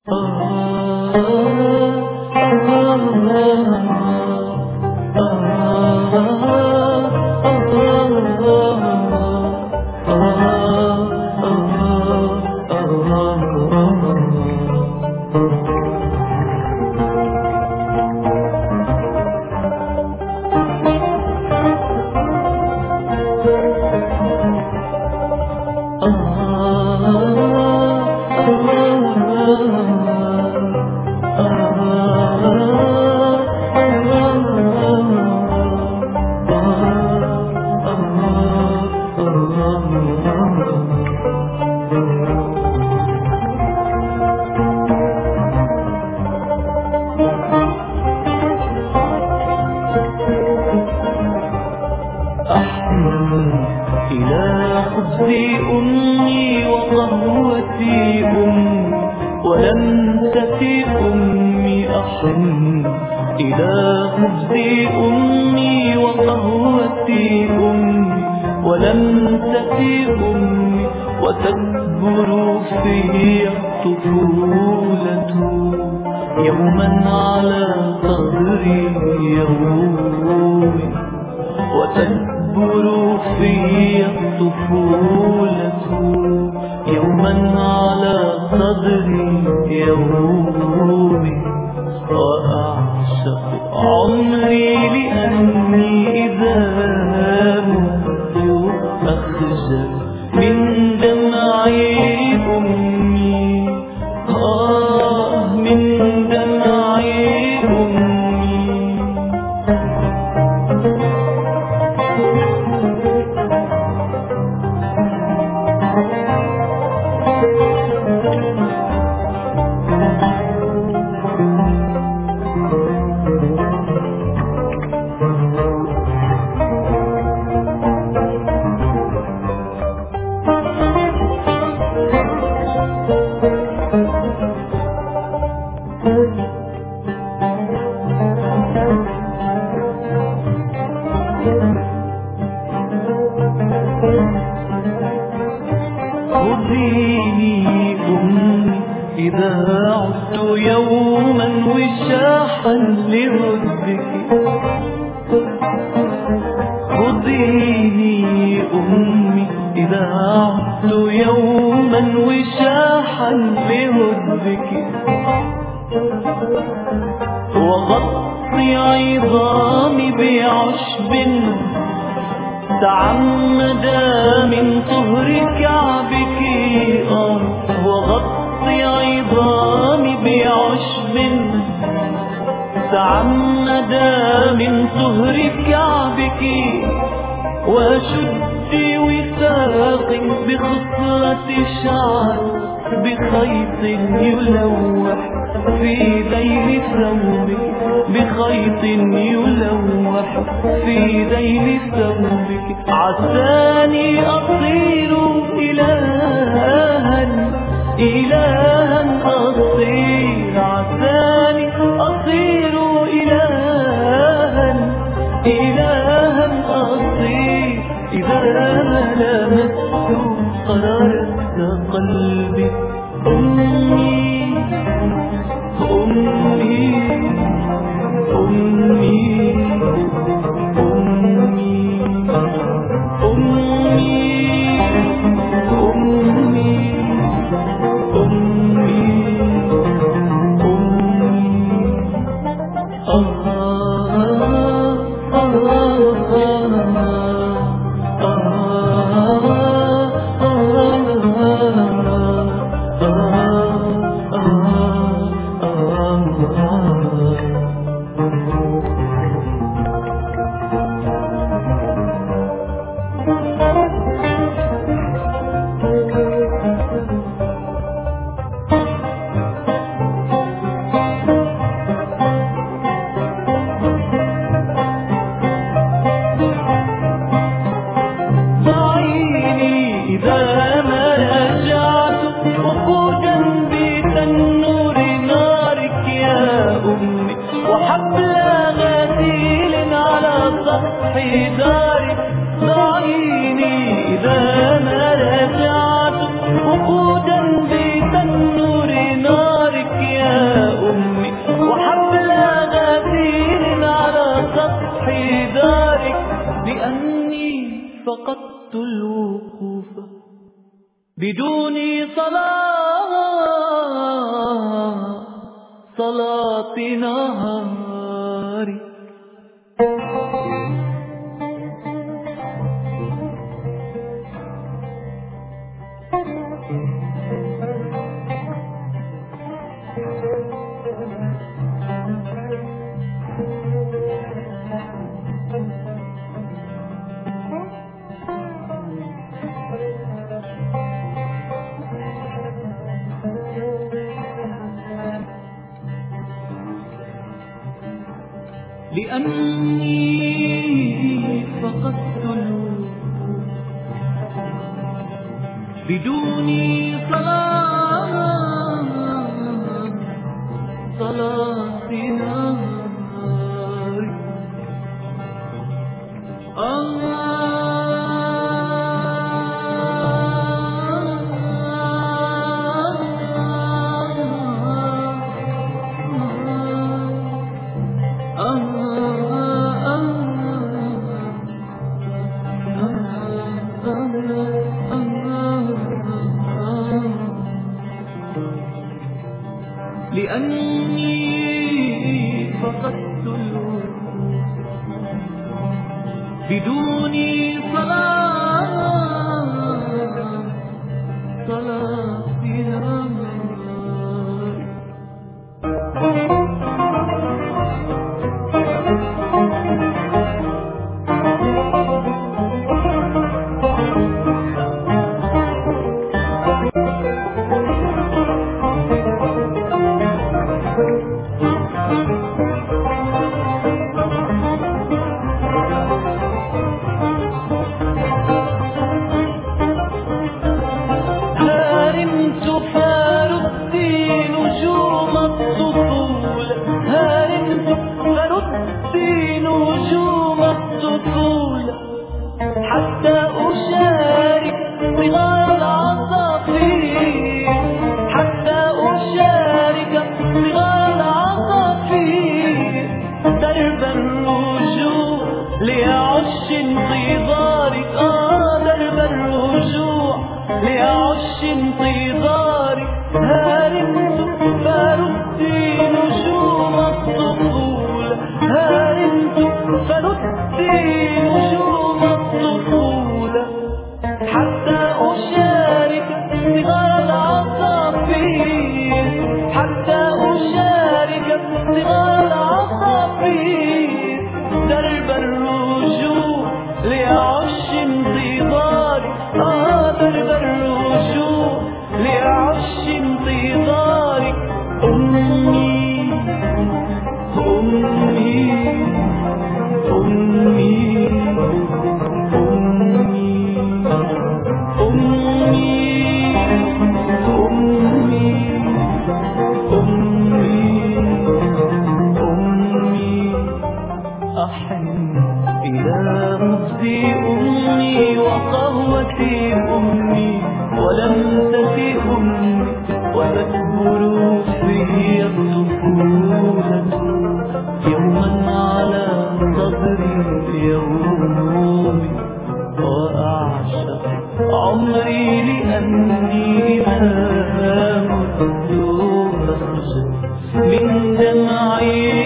إلى خبز أمي وقهوتي أمي ولم تفي أمي أحن إلى خبز أمي وقهوتي أمي ولم تفي أمي وتكبر في الطفولة يوما على صدري يومي وتكبر في الطفولة يوما على صدري يومي وأعشق عمري لأني إذا مت أخجل من دمعي أمي من دمعي أمي خذيني أمي إذا عدت يوما وشاحا لردك خذيني أمي إذا عدت يوما وشاحا لردك وغطي عظامي بعشب تعمد من طهر كعبك وغطي عظامي بعشب تعمد من طهر كعبك وشدي وثاق بخصلة شعر بخيط يلوح في ذيل ثوبك بخيط يلوح في ذيل ثوبك عساني أصير إلها أصير عساني أصير إلها أصير إذا لمست قرارة قلبي أمي أمي أمي أمي أمي أمي أمي فقدت الوقوف بدون صلاة نهاري. لأني فقدت الوقوف بدون صلاة نهاري. لأني فقدت الوقوف بدون صلاة نهاري. حتى أشارك صغار العصافير، حتى أشارك صغار العصافير درب الرجوع لأعش انتظارك. درب الرجوع لأعش انتظارك. هارمت فردي نجوم الطفولة، هارمت فردي نجوم الطفولة حتى أشارك صغار العصافير، حتى أشارك صغار العصافير درب الرجوع لأعش انتظارك. درب الرجوع لأعش انتظارك. أمي أمي أمي أحن إلى خبزي أمي وقهوتي أمي ولمسة أمي وتكبر في الطفولة يوما على صدري يومي وأعشق عمري لأني إذا كنت أخرج من دمعي